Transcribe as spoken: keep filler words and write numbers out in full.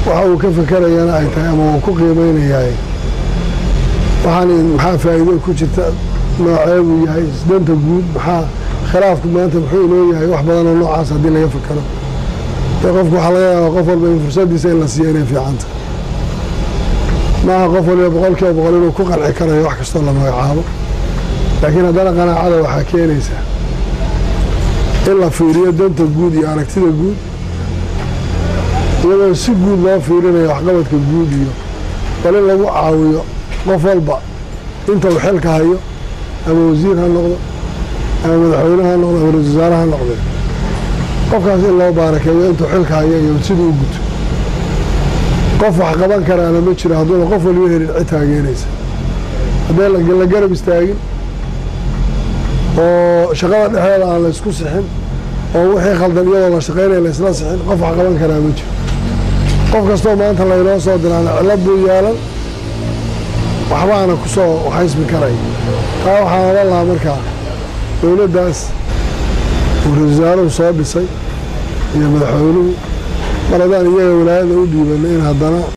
waxa uu ka fakarayana ay tahay ama uu ku qiimaynayaa waxaan maxaa faa'iido ku jirta nooceedu yahay danta guud maxaa khilaafku maanta muxuu inoo yahay wax badan oo noocaas haddii laga fakaro dee qofku waxaa laga yaabaa qof walba in fursaddiisa in la siiyo inay fiicanta maaha qof waliba boqolkiiba boqol inuu ku qanci karayo wax kastoo la magacaabo laakiin haddana qanaacada waxaa keenaysaa in la fiiriyo danta guud iyo aragtida guud iyadoo si guud loo fiirinayo waxqabadka guud iyo bal in lagu caawiyo qof walba inta uu xilka hayo ama wasiir ha noqdo ama madaxweyne ha noqdo ama ra-iisul wasaare ha noqdo qofkaas in loo baarakeeyo intuu xilka hayo iyo siduu u guto qof wax qaban karaana ma jiro hadduuna qof waliba helin cid taageeraysa haddii la garab istaagin oo shaqada dhexdeeda aan la isku sixin oo wixii khaldan iyadoo la shaqaynaya la isla sixin qof wax qaban karaa ma jiro qof kastoo maanta laynoo soo diraana cillad buu yeelan waxbaana ku soo waxaysmi karay taa waxaan oran lahaa markaa dowladdaas uu ra-iisul wasaaruhu soo dhisay iyo madaxweynuhu mar haddaan iyaga walaayada u dhiibanay in haddana